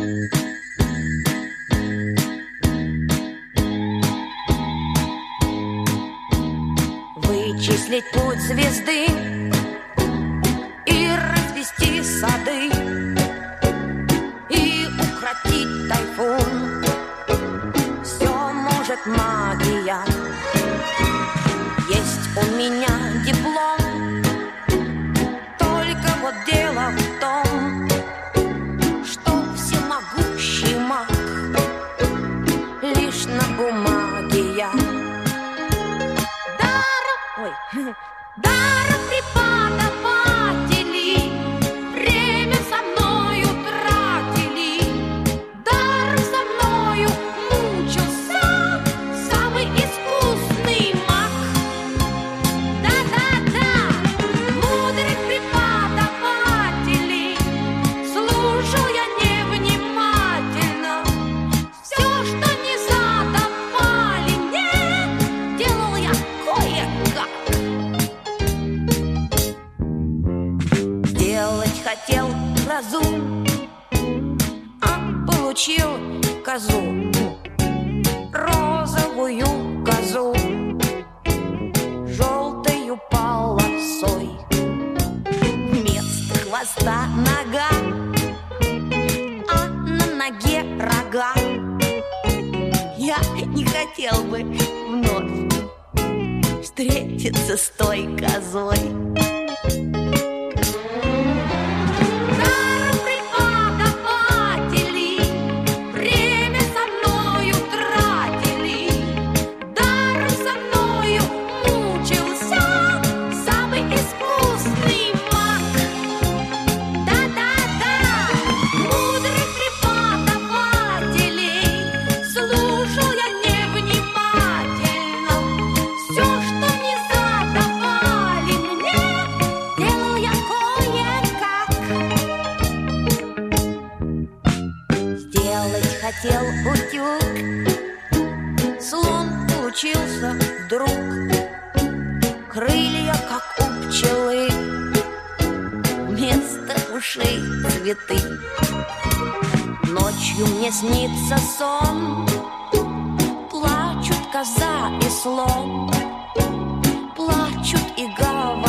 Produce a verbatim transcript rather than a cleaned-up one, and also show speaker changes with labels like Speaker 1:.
Speaker 1: Вычислить путь звезды и развести сады, и укротить тайфун. Все может магия. Есть у меня диплом, только вот дело в том, что всемогущий маг лишь на бумаге я. Даром преподаватели время со мною тратили, даром со мною мучился самый искусный маг. Да-да-да, мудрых преподавателей слушал я невнимательно. Все, что не задавали мне, делал я кое-как. Сделать хотел грозу, а получил козу, розовую козу, желтою полосой. Вместо хвоста нога, а на ноге рога. Я не хотел бы вновь встретиться с той козой. Даром преподаватели время со мною тратили, даром со мною мучился самый искусный маг. Да-да-да, мудрых преподавателей слушал я невнимательно. Все, что не задавали мне, делал я кое-как. Сделать хотел утюг, слон получился вдруг. Крылья, как у пчелы, вместо ушей цветы. Ночью мне снится сон, плачут коза и слон, плачут и говорят: